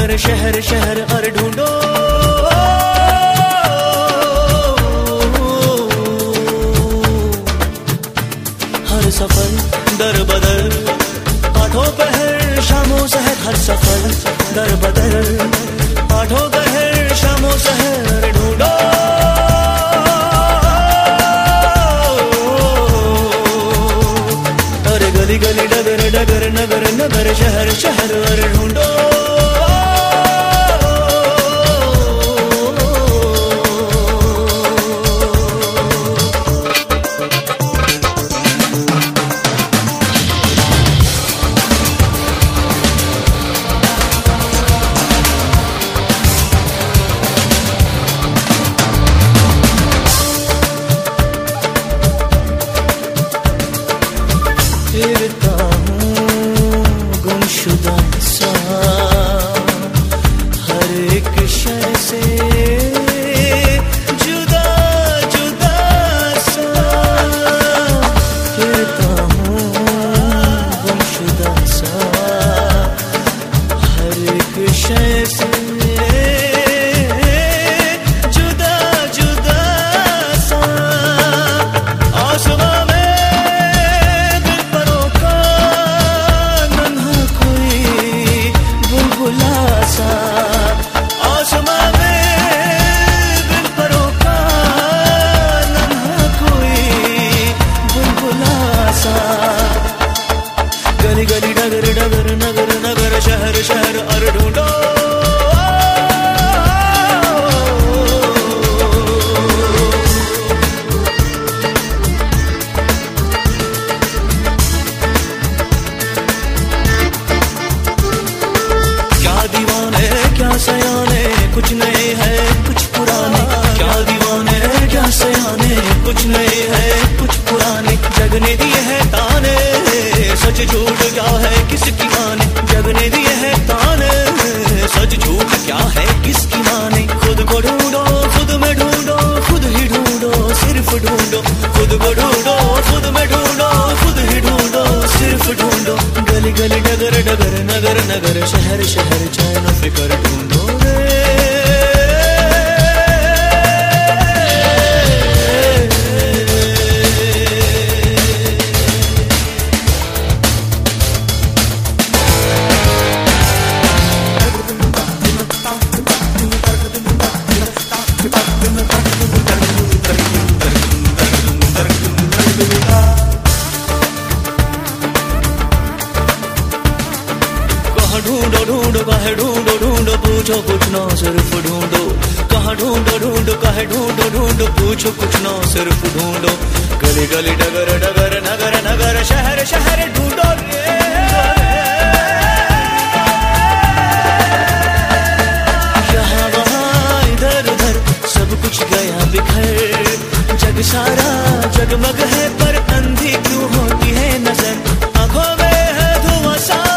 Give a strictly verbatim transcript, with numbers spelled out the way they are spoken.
नगर शहर शहर और ढूंढो हर सफर दर बदर आठों पहर शामों सहर हर सफर दर बदर आठों पहर शामों सहर ढूंढो अरे गली गली डगर डगर नगर नगर शहर शहर और ढूंढो फिरता हूँ गुमशुदा सा हर एक शय से जुदा जुदा सा फिरता हूँ गुमशुदा सा हर एक शय से जुदा जुदा सा आसमां गली गली डगर डगर नगर नगर शहर शहर और ढूंढो क्या दीवाने क्या सयाने कुछ नए है कुछ पुराने क्या दीवाने क्या सयाने कुछ नए है कुछ पुराने जगने दिए है ताने सच झूठ क्या है किसकी माने जगने दिए है ताने सच झूठ क्या है किसकी माने खुद को ढूंढो खुद में ढूंढो खुद ही ढूंढो सिर्फ ढूंढो खुद को ढूंढो खुद में ढूंढो खुद ही ढूंढो सिर्फ ढूंढो गली गली डगर डगर नगर नगर शहर शहर चैन फिकर ढूंढो रे ढूंढो ढूंढो कहे ढूंढो ढूंढो पूछो कुछ ना सिर्फ ढूंढो कहाँ ढूंढो ढूंढो कहे ढूंढो ढूंढो पूछो कुछ ना सिर्फ ढूंढो गली गली डगर डगर नगर नगर शहर शहर ढूंढो यहाँ वहाँ इधर उधर सब कुछ गया बिखर जग सारा जगमग है पर अंधी क्यों होती है नजर आंखों में है धुआं सा